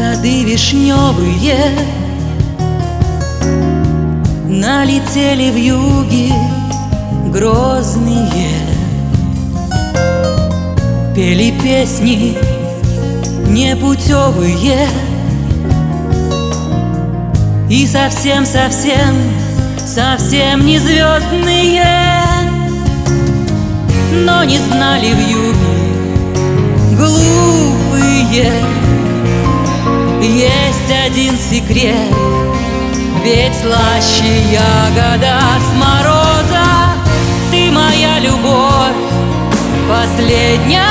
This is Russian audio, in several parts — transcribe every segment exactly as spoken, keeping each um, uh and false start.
Сады вишневые налетели вьюги грозные, пели песни непутевые и совсем-совсем, совсем не звездные. Но не знали вьюги глупые, есть один секрет, ведь слаще ягода с мороза. Ты моя любовь последняя,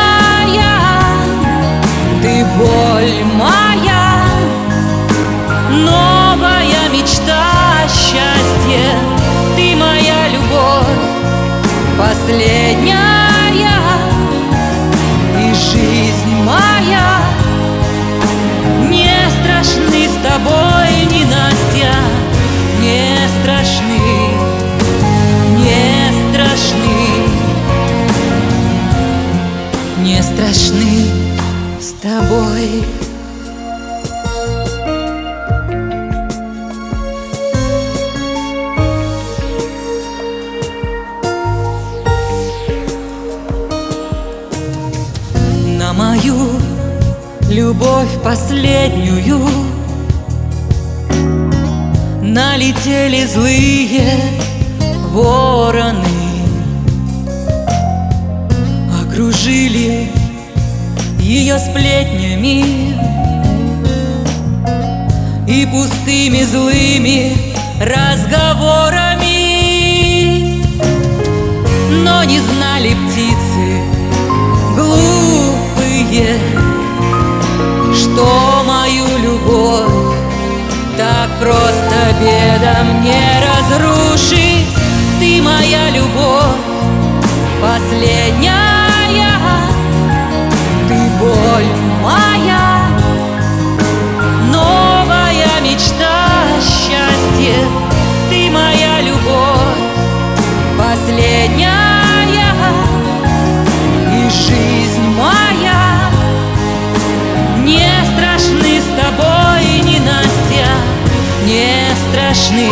ты боль моя, новая мечта счастья. Ты моя любовь последняя, и жизнь моя. Не страшны с тобой ненастья, не страшны, не страшны, не страшны с тобой. На мою любовь последнюю налетели злые вороны, окружили ее сплетнями и пустыми злыми разговорами. Но не знали птицы глупые, что мою любовь так просто бедом не разрушить. Ты моя любовь последняя, ты боль моя, новая мечта счастья. Ты моя любовь последняя, и жизнь моя. Не страшны с тобой ненастья, не страшны,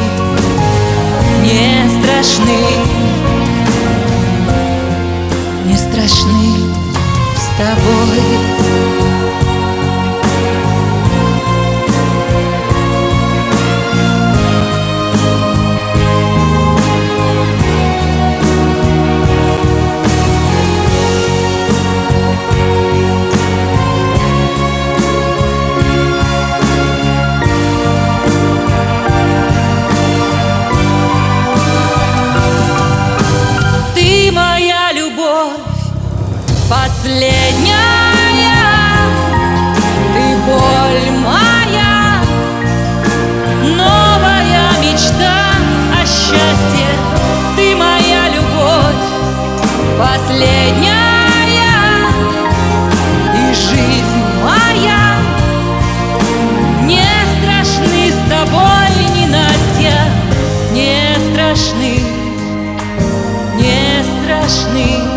не страшны, не страшны с тобой. Последняя, ты боль моя, новая мечта о счастье. Ты моя любовь последняя, и жизнь моя. Не страшны с тобой ненастья, не страшны, не страшны.